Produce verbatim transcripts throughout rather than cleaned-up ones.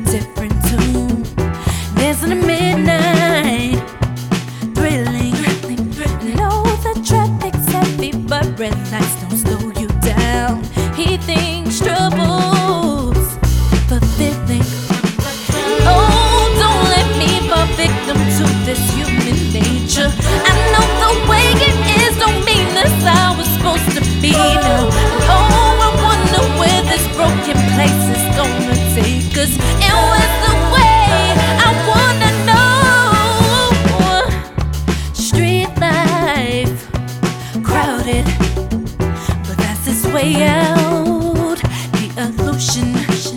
different tune. Dancing at midnight, thrilling. I know the traffic's heavy, but red lights don't slow you down. He thinks trouble's fulfilling. Oh, don't let me fall victim to this human nature. I know the way it is don't mean that's how it's supposed to be now. Oh, I wonder where this broken place is gonna take us. And what's the way? I wanna know. Street life, crowded, but that's its way out. The illusion.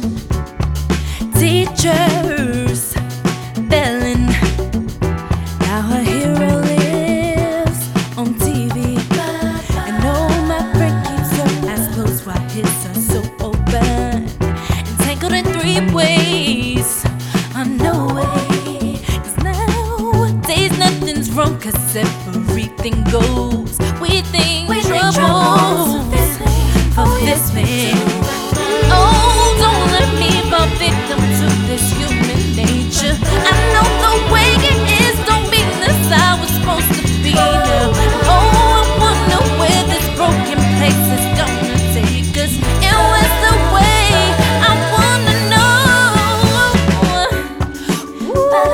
Teachers belling. Now her hero lives on T V. And oh, my friend keeps her eyes closed while his are so open. Entangled in three ways, oh no way. Cause nowadays nothing's wrong, cause everything goes. We think we trouble for this man. Oh, don't let me fall victim to this human nature. I know the way it is don't mean that's how it's supposed to be now. Oh, I wonder where this broken place is gonna take us. And where's the way? I wanna know. Ooh, I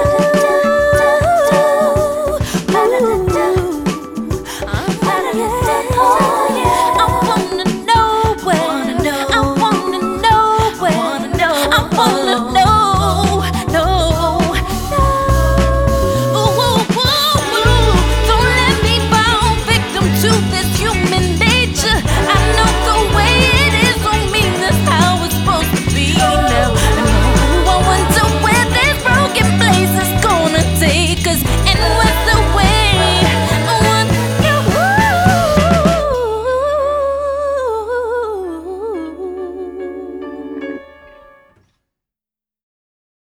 wanna know where. I wanna know where. I wanna know, no, no. Ooh, ooh, ooh, ooh. Don't let me fall victim to this human nature. I know the way it is don't mean that's how it's supposed to be now. And ooh, I wonder where this broken place is gonna take us.